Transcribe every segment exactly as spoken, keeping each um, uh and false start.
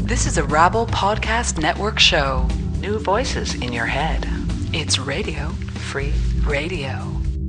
This is a Rabble Podcast Network show. New voices in your head. It's Radio Free Radio.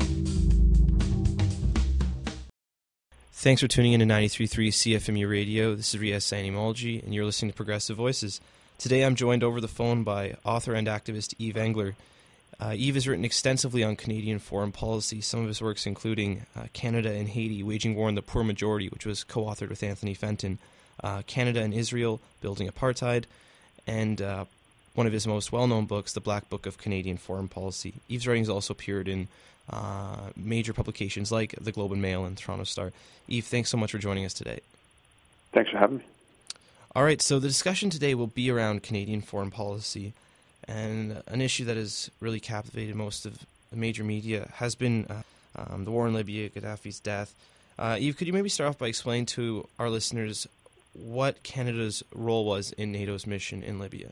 Thanks for tuning in to ninety-three point three C F M U Radio. This is Riaz Sanimolji, and you're listening to Progressive Voices. Today I'm joined over the phone by author and activist Yves Engler. Uh, Yves has written extensively on Canadian foreign policy, some of his works including uh, Canada and Haiti, Waging War on the Poor Majority, which was co-authored with Anthony Fenton, uh, Canada and Israel, Building Apartheid, and uh, one of his most well-known books, The Black Book of Canadian Foreign Policy. Yves' writings also appeared in uh, major publications like The Globe and Mail and Toronto Star. Yves, thanks so much for joining us today. Thanks for having me. All right, so the discussion today will be around Canadian foreign policy. And an issue that has really captivated most of the major media has been uh, um, the war in Libya, Gaddafi's death. Uh, Yves, could you maybe start off by explaining to our listeners what Canada's role was in NATO's mission in Libya?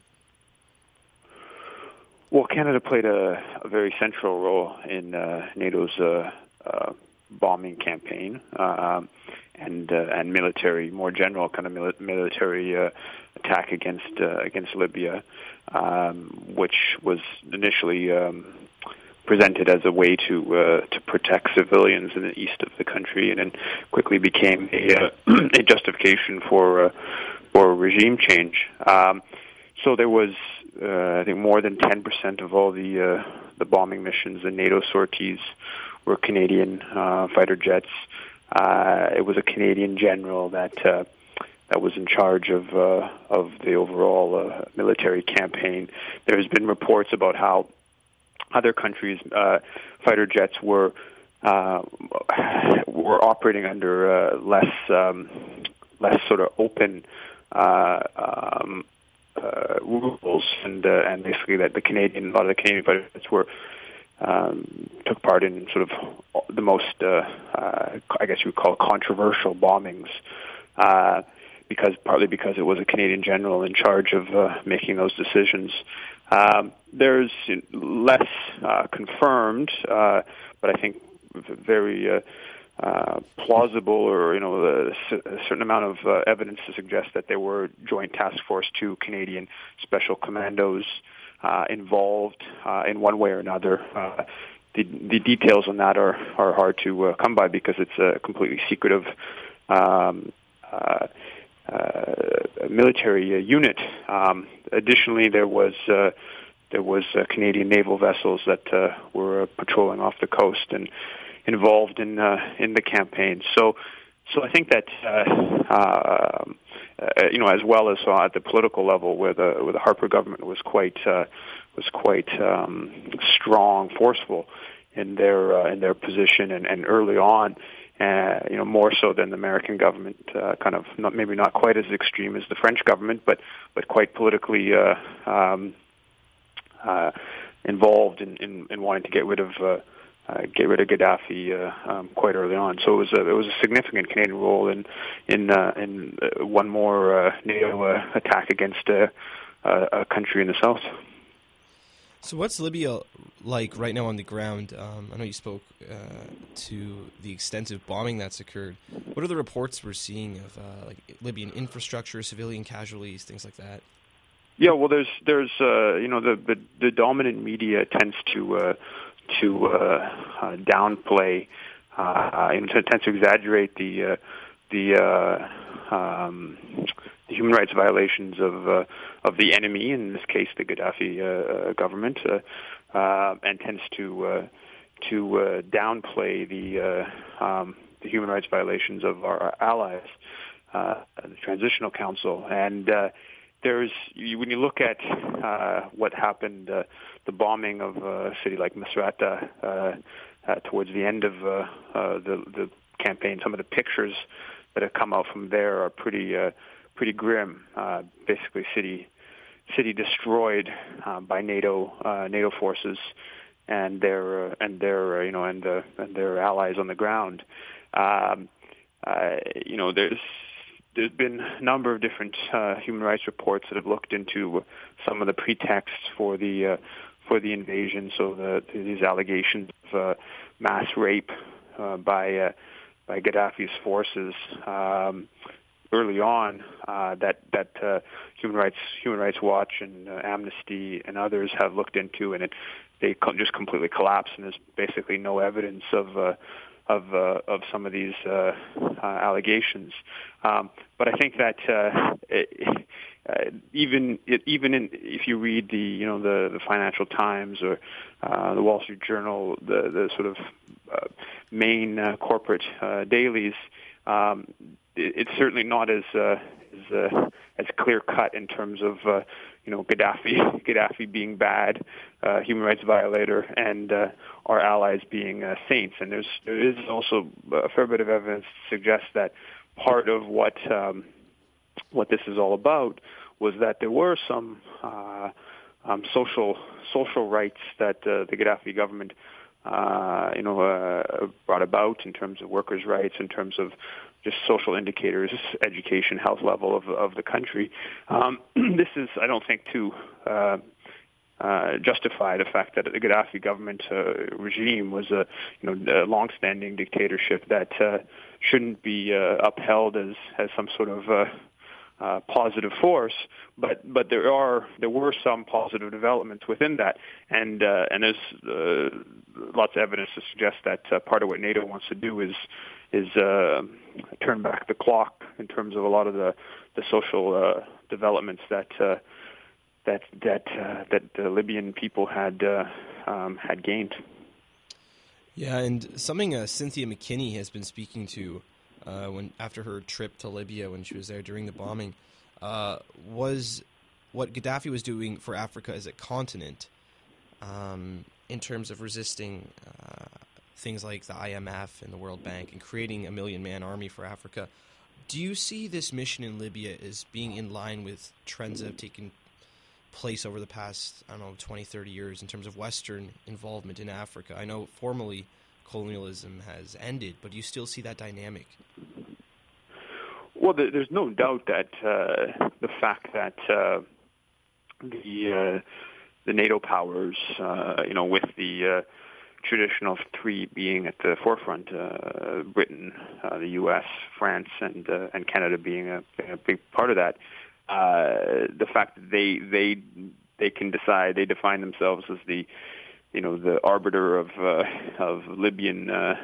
Well, Canada played a, a very central role in uh, NATO's uh, uh, bombing campaign uh, and uh, and military, more general kind of mili- military uh, attack against uh, against Libya, um, which was initially um, presented as a way to uh, to protect civilians in the east of the country, and then quickly became a, uh, a justification for uh, for regime change. Um, so there was, uh, I think, more than ten percent of all the uh, the bombing missions and NATO sorties were Canadian uh, fighter jets. Uh, it was a Canadian general that uh, that was in charge of uh, of the overall uh, military campaign. There has been reports about how other countries' uh, fighter jets were uh, were operating under uh, less um, less sort of open uh, um, uh, rules, and uh, and basically that the Canadian a lot of the Canadian fighter jets were. Um, took part in sort of the most, uh, uh, I guess you would call controversial bombings, uh, because partly because it was a Canadian general in charge of uh, making those decisions. Um, there's less uh, confirmed, uh, but I think very uh, uh, plausible, or you know, a, a certain amount of uh, evidence to suggest that there were Joint Task Force two Canadian Special Commandos Uh, involved uh, in one way or another. Uh, the, the details on that are, are hard to uh, come by because it's a completely secretive um, uh, uh, military uh, unit. Um, additionally, there was uh, there was uh, Canadian naval vessels that uh, were uh, patrolling off the coast and involved in uh, in the campaign. So, so I think that. Uh, uh, Uh, you know, as well as uh, at the political level, where the where the Harper government was quite uh, was quite um, strong, forceful in their uh, in their position, and, and early on, uh, you know, more so than the American government, uh, kind of not maybe not quite as extreme as the French government, but but quite politically uh, um, uh, involved in, in, in wanting to get rid of. Uh, Uh, get rid of Gaddafi uh, um, quite early on. So it was a, it was a significant Canadian role in in uh, in uh, one more uh, NATO uh, attack against uh, uh, a country in the south. So what's Libya like right now on the ground? Um, I know you spoke uh, to the extensive bombing that's occurred. What are the reports we're seeing of uh, like Libyan infrastructure, civilian casualties, things like that? Yeah, well, there's there's uh, you know the, the the dominant media tends to. Uh, to uh, uh, downplay uh, and tends to exaggerate the uh, the, uh, um, the human rights violations of uh, of the enemy, in this case the Gaddafi uh, government, uh, uh, and tends to uh, to uh, downplay the uh, um, the human rights violations of our allies, uh, the Transitional Council, and. Uh, There's when you look at uh, what happened, uh, the bombing of uh, a city like Misrata uh, uh, towards the end of uh, uh, the, the campaign. Some of the pictures that have come out from there are pretty uh, pretty grim. Uh, basically, city city destroyed uh, by NATO uh, NATO forces and their uh, and their uh, you know and uh, and their allies on the ground. Um, uh, you know, there's. There's been a number of different uh, human rights reports that have looked into some of the pretexts for the uh, for the invasion. So the, these allegations of uh, mass rape uh, by uh, by Gaddafi's forces, um, early on uh, that that uh, Human Rights Human Rights Watch and uh, Amnesty and others have looked into, and it they co- just completely collapsed, and there's basically no evidence of uh, of uh, of some of these uh, uh, allegations. Um, but I think that uh, it, uh, even it, even in, if you read the you know the, the Financial Times or uh, the Wall Street Journal, the the sort of uh, main uh, corporate uh, dailies, um, it, it's certainly not as uh, as uh, as clear cut in terms of uh, you know Gaddafi Gaddafi being bad, uh, human rights violator, and uh, our allies being uh, saints. And there's there is also a fair bit of evidence to suggest that part of what um, what this is all about was that there were some uh, um, social social rights that uh, the Gaddafi government uh, you know uh, brought about in terms of workers' rights, in terms of just social indicators, education, health level of of the country. Um, this is, I don't think, to uh, uh, justify the fact that the Gaddafi government uh, regime was a you know a long-standing dictatorship that uh, shouldn't be uh, upheld as as some sort of uh, uh, positive force. But but there are there were some positive developments within that, and uh, and there's uh, lots of evidence to suggest that uh, part of what NATO wants to do is is uh, turn back the clock in terms of a lot of the the social uh, developments that uh, that that uh, that the Libyan people had uh, um, had gained. Yeah, and something uh, Cynthia McKinney has been speaking to uh, when after her trip to Libya when she was there during the bombing uh, was what Gaddafi was doing for Africa as a continent um, in terms of resisting Uh, things like the I M F and the World Bank and creating a million-man army for Africa. Do you see this mission in Libya as being in line with trends that have taken place over the past, I don't know, twenty, thirty years in terms of Western involvement in Africa? I know formally colonialism has ended, but do you still see that dynamic? Well, there's no doubt that uh, the fact that uh, the uh, the NATO powers, uh, you know, with the uh, tradition of three being at the forefront, uh, Britain, uh, the U S, France, and uh, and Canada being a, a big part of that. Uh, the fact that they they they can decide, they define themselves as the you know the arbiter of uh, of Libyan uh,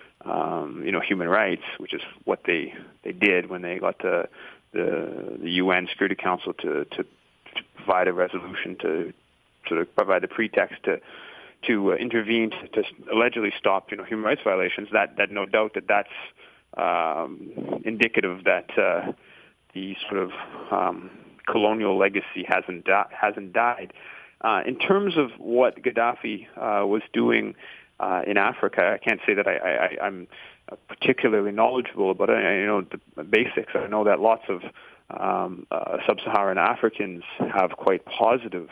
um, you know human rights, which is what they they did when they got the the, the U N Security Council to, to to provide a resolution to sort of provide a pretext to. to uh, intervene to, to allegedly stop, you know, human rights violations. That, that no doubt that that's um, indicative that uh, the sort of um, colonial legacy hasn't di- hasn't died. Uh, in terms of what Gaddafi uh, was doing uh, in Africa, I can't say that I, I, I'm particularly knowledgeable about it. I, you know the basics. I know that lots of um, uh, sub-Saharan Africans have quite positive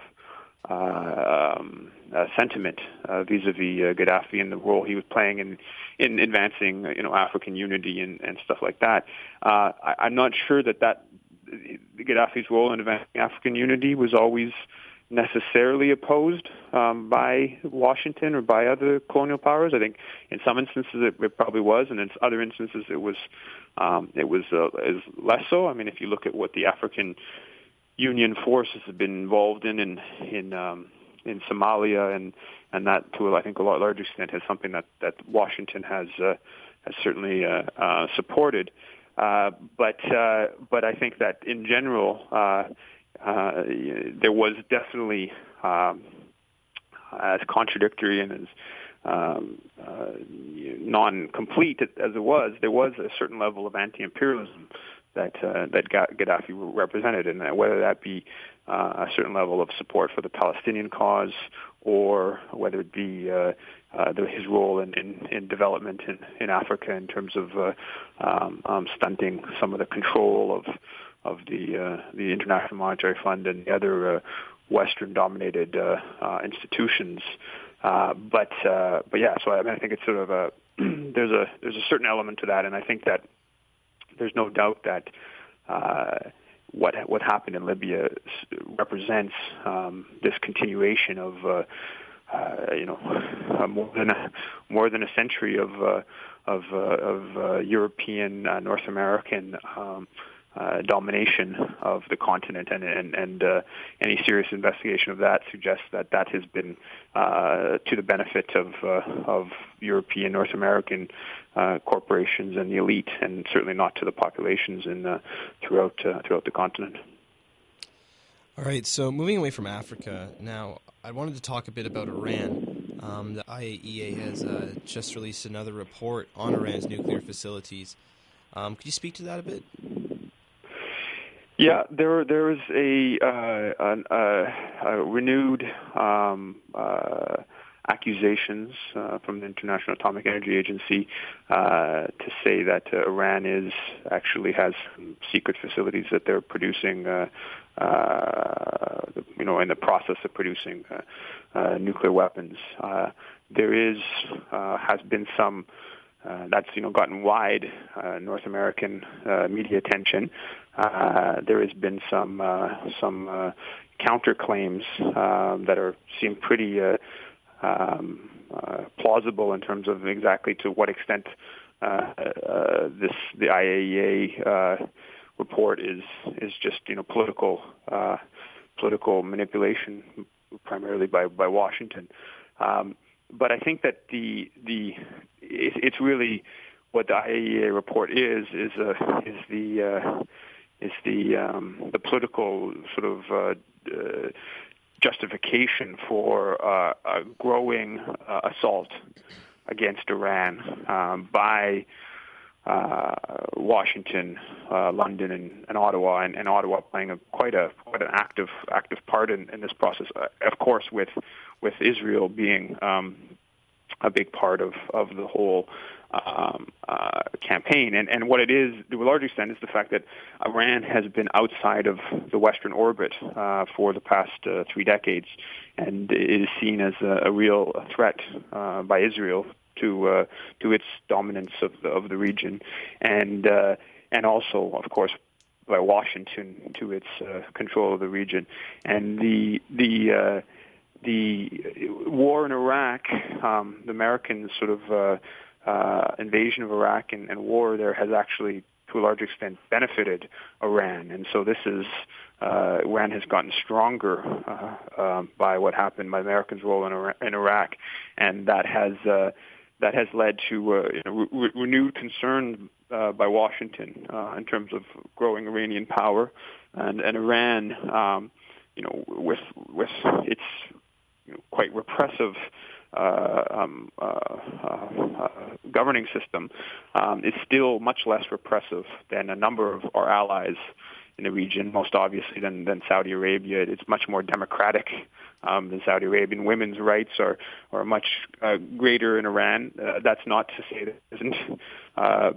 Uh, um, uh, sentiment uh, vis-a-vis uh, Gaddafi and the role he was playing in in advancing, uh, you know, African unity and, and stuff like that. Uh, I, I'm not sure that that Gaddafi's role in advancing African unity was always necessarily opposed um, by Washington or by other colonial powers. I think in some instances it, it probably was, and in other instances it was um, it was uh, is less so. I mean, if you look at what the African Union forces have been involved in in in, um, in Somalia, and, and that to I think a lot larger extent is something that, that Washington has uh, has certainly uh, uh, supported. Uh, but uh, but I think that in general uh, uh, there was definitely um, as contradictory and as um, uh, non-complete as it was, there was a certain level of anti-imperialism that uh, that Gaddafi represented, and whether that be uh, a certain level of support for the Palestinian cause, or whether it be uh, uh, the, his role in, in, in development in, in Africa in terms of uh, um, um, stunting some of the control of of the uh, the International Monetary Fund and the other uh, Western-dominated uh, uh, institutions. Uh, but uh, but yeah, so I mean, I think it's sort of a there's a there's a certain element to that, and I think that. There's no doubt that uh, what what happened in Libya represents um, this continuation of uh, uh, you know uh, more than a, more than a century of uh, of, uh, of uh, European, uh, North American um, uh, domination of the continent, and and, and uh, any serious investigation of that suggests that that has been uh, to the benefit of uh, of European, North American uh, corporations and the elite, and certainly not to the populations in uh, throughout uh, throughout the continent. All right, so moving away from Africa now, I wanted to talk a bit about Iran. Um, the I A E A has uh, just released another report on Iran's nuclear facilities. Um, could you speak to that a bit? Yeah, there there is a, uh, a, a renewed um, uh, accusations uh, from the International Atomic Energy Agency uh, to say that uh, Iran is actually has secret facilities that they're producing, uh, uh, you know, in the process of producing uh, uh, nuclear weapons. Uh, there is uh, has been some. Uh, that's you know gotten wide uh, North American uh, media attention. Uh, there has been some uh, some uh, counterclaims uh, that are seem pretty uh, um, uh, plausible in terms of exactly to what extent uh, uh, this the I A E A uh, report is is just you know political uh, political manipulation, primarily by by Washington. Um, But I think that the the it, it's really what the I A E A report is is uh, is the uh, is the um, the political sort of uh, uh, justification for uh, a growing uh, assault against Iran um, by uh, Washington, uh, London, and, and Ottawa, and, and Ottawa playing a quite a quite an active active part in, in this process. Uh, of course, with with Israel being um, a big part of, of the whole um, uh, campaign. And, and what it is, to a large extent, is the fact that Iran has been outside of the Western orbit uh, for the past uh, three decades, and is seen as a, a real threat uh, by Israel to uh, to its dominance of the, of the region, and uh, and also, of course, by Washington to its uh, control of the region. And the the uh, the war in Iraq, um, the American sort of uh, uh, invasion of Iraq and, and war there has actually, to a large extent, benefited Iran. And so this is, uh, Iran has gotten stronger uh, uh, by what happened, by Americans' role in Iraq, in Iraq. And that has uh, that has led to uh, you know, re- renewed concern uh, by Washington uh, in terms of growing Iranian power. And, and Iran, um, you know, with with its you know, quite repressive uh, um, uh, uh, uh, governing system, um, is still much less repressive than a number of our allies in the region, most obviously than, than Saudi Arabia. It's much more democratic um, than Saudi Arabia. Women's rights are, are much uh, greater in Iran. Uh, that's not to say that there isn't uh,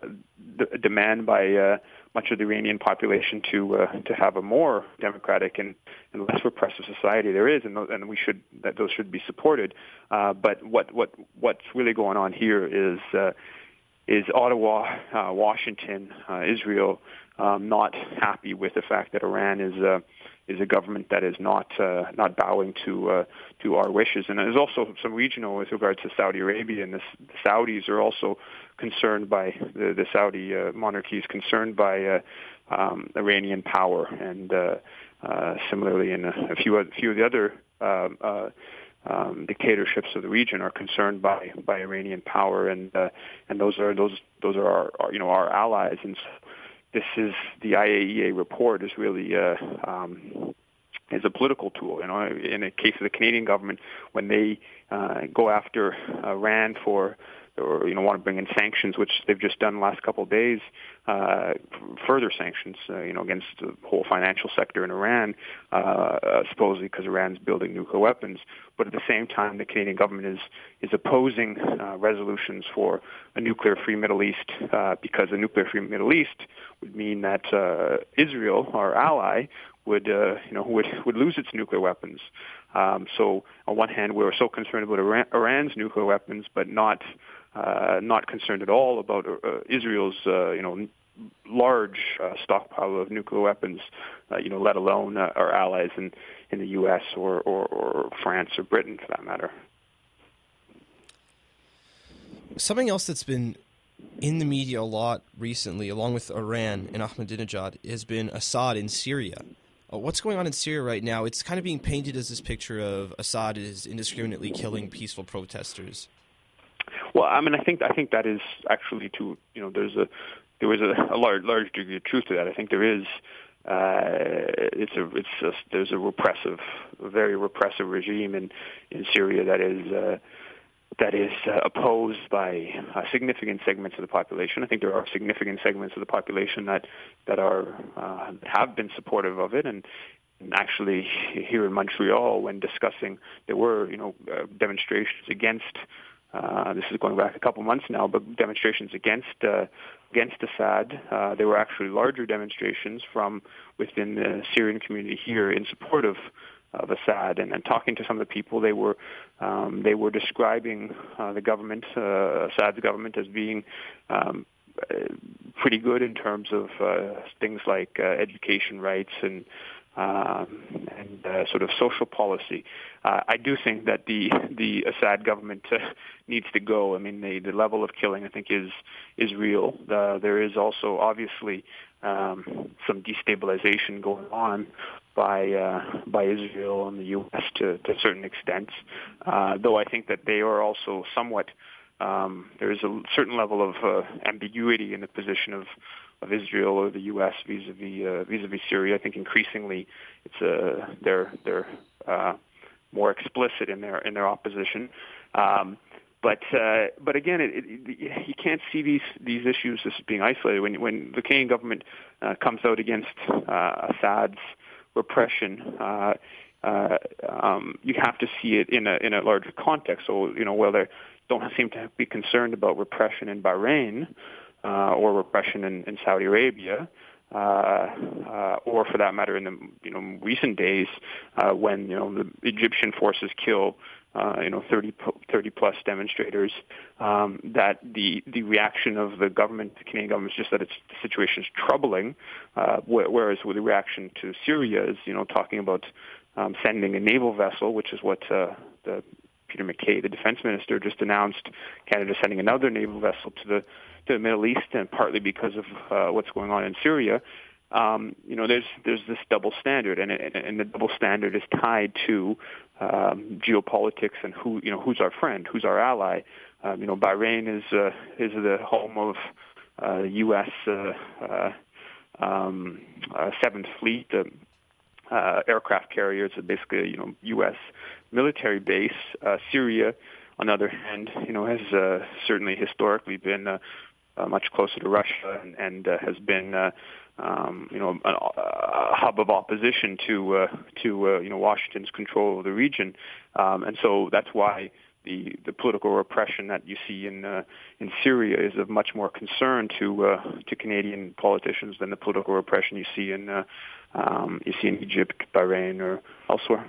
a demand by uh, much of the Iranian population to uh, to have a more democratic and, and less repressive society. There is, and, those, and we should that those should be supported. Uh, but what what what's really going on here is uh, is Ottawa, uh, Washington, uh, Israel um, not happy with the fact that Iran is uh, is a government that is not uh, not bowing to uh, to our wishes. And there's also some regional with regards to Saudi Arabia, and this, the Saudis are also concerned by the, the Saudi uh, monarchy is concerned by uh, um, Iranian power, and uh, uh, similarly in a, a few a few of the other uh, uh, um, dictatorships of the region are concerned by, by Iranian power, and uh, and those are those those are our, our you know our allies. And so this is the I A E A report is really uh, um, is a political tool. You know, in the case of the Canadian government, when they uh, go after Iran for, or you know, want to bring in sanctions, which they've just done the last couple of days, uh, further sanctions, uh, you know, against the whole financial sector in Iran, uh, uh, supposedly because Iran's building nuclear weapons. But at the same time, the Canadian government is is opposing uh, resolutions for a nuclear-free Middle East uh, because a nuclear-free Middle East would mean that uh, Israel, our ally, would uh, you know would would lose its nuclear weapons. Um, so on one hand, we're so concerned about Iran, Iran's nuclear weapons, but not uh, not concerned at all about uh, Israel's uh, you know large uh, stockpile of nuclear weapons. Uh, you know, let alone uh, our allies in, in the U S or, or, or France or Britain, for that matter. Something else that's been in the media a lot recently, along with Iran and Ahmadinejad, has been Assad in Syria. Uh, what's going on in Syria right now? It's kind of being painted as this picture of Assad is indiscriminately killing peaceful protesters. Well, I mean, I think I think that is actually to you know there's a there was a, a large large degree of truth to that. I think there is uh, it's a it's a, there's a repressive, a very repressive regime in in Syria that is. Uh, that is uh, opposed by uh, significant segments of the population. I think there are significant segments of the population that that are uh, have been supportive of it, and, and actually here in Montreal, when discussing, there were you know uh, demonstrations against. Uh, this is going back a couple months now, but demonstrations against uh, against Assad. Uh, there were actually larger demonstrations from within the Syrian community here in support of. of Assad, and, and talking to some of the people, they were um, they were describing uh, the government, uh, Assad's government, as being um, uh, pretty good in terms of uh, things like uh, education rights and um, and uh, sort of social policy. Uh, I do think that the the Assad government uh, needs to go. I mean, the, the level of killing, I think, is is real. Uh, there is also obviously um, some destabilization going on by uh, by Israel and the U S to, to certain extents, uh, though I think that they are also somewhat, um, there is a certain level of uh, ambiguity in the position of, of Israel or the U S vis-a-vis uh, vis-a-vis Syria. I think increasingly it's uh, they're they're uh, more explicit in their in their opposition. Um, But uh, but again, it, it, it, you can't see these these issues as being isolated. When when the Canadian government uh, comes out against uh, Assad's repression, uh, uh, um, you have to see it in a in a larger context. So you know, while they don't seem to be concerned about repression in Bahrain uh, or repression in, in Saudi Arabia, uh, uh, or for that matter, in the you know recent days uh, when you know the Egyptian forces kill. Uh, you know, thirty, thirty plus demonstrators, um, that the, the reaction of the government, the Canadian government, is just that it's, the situation is troubling, uh, wh- whereas with the reaction to Syria is, you know, talking about um, sending a naval vessel, which is what uh, the Peter MacKay, the defense minister, just announced. Canada sending another naval vessel to the to the Middle East, and partly because of uh, what's going on in Syria. Um, you know, there's there's this double standard, and and the double standard is tied to um, geopolitics and who you know who's our friend, who's our ally. Um, you know, Bahrain is uh, is the home of uh, U S Uh, uh, um, uh, Seventh Fleet uh, uh, aircraft carriers, are basically you know U S military base. Uh, Syria, on the other hand, you know, has uh, certainly historically been uh, uh, much closer to Russia and, and uh, has been. Uh, Um, you know, a, a hub of opposition to uh, to uh, you know Washington's control of the region, um, and so that's why the, the political repression that you see in uh, in Syria is of much more concern to uh, to Canadian politicians than the political repression you see in uh, um, you see in Egypt, Bahrain, or elsewhere.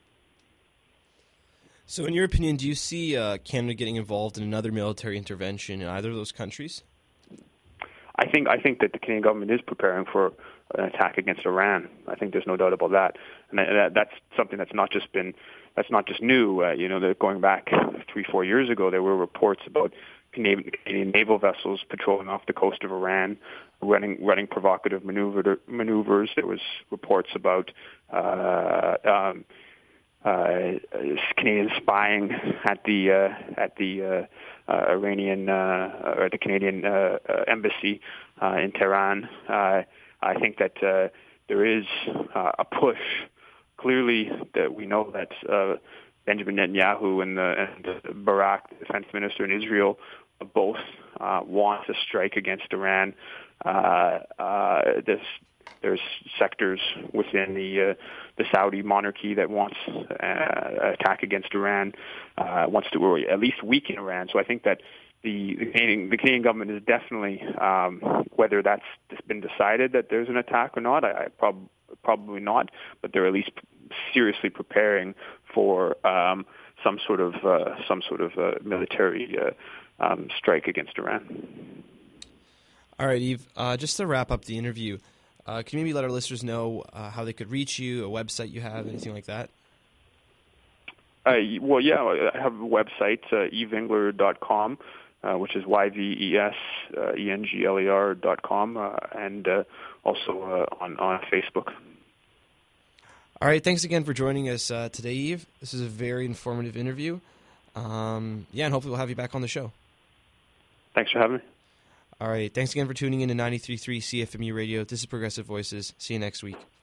So, in your opinion, do you see uh, Canada getting involved in another military intervention in either of those countries? I think I think that the Canadian government is preparing for an attack against Iran. I think there's no doubt about that, and that, that's something that's not just been that's not just new. Uh, you know, going back three, four years ago, there were reports about Canadian, Canadian naval vessels patrolling off the coast of Iran, running running provocative maneuver, maneuvers. There was reports about uh, um, uh, Canadian spying at the uh, at the uh, uh, Iranian uh, or the Canadian uh, uh, embassy uh, in Tehran. Uh, I think that uh, there is uh, a push. Clearly, that we know that uh, Benjamin Netanyahu and, the, and Barak, the defense minister in Israel, both uh, want to strike against Iran. Uh, uh, this There's sectors within the uh, the Saudi monarchy that wants uh, attack against Iran, uh, wants to or at least weaken Iran. So I think that the the Canadian, the Canadian government is definitely, um, whether that's been decided that there's an attack or not, I, I prob- probably not, but they're at least seriously preparing for um, some sort of uh, some sort of uh, military uh, um, strike against Iran. All right, Yves. Uh, just to wrap up the interview. Uh, can you maybe let our listeners know uh, how they could reach you, a website you have, anything like that? Uh, well, yeah, I have a website, uh, yves engler dot com. uh, which is Y V E S E N G L E R dot com, uh, and uh, also uh, on, on Facebook. All right, thanks again for joining us uh, today, Yves. This is a very informative interview. Um, yeah, and hopefully we'll have you back on the show. Thanks for having me. All right, thanks again for tuning in to ninety-three point three C F M U Radio. This is Progressive Voices. See you next week.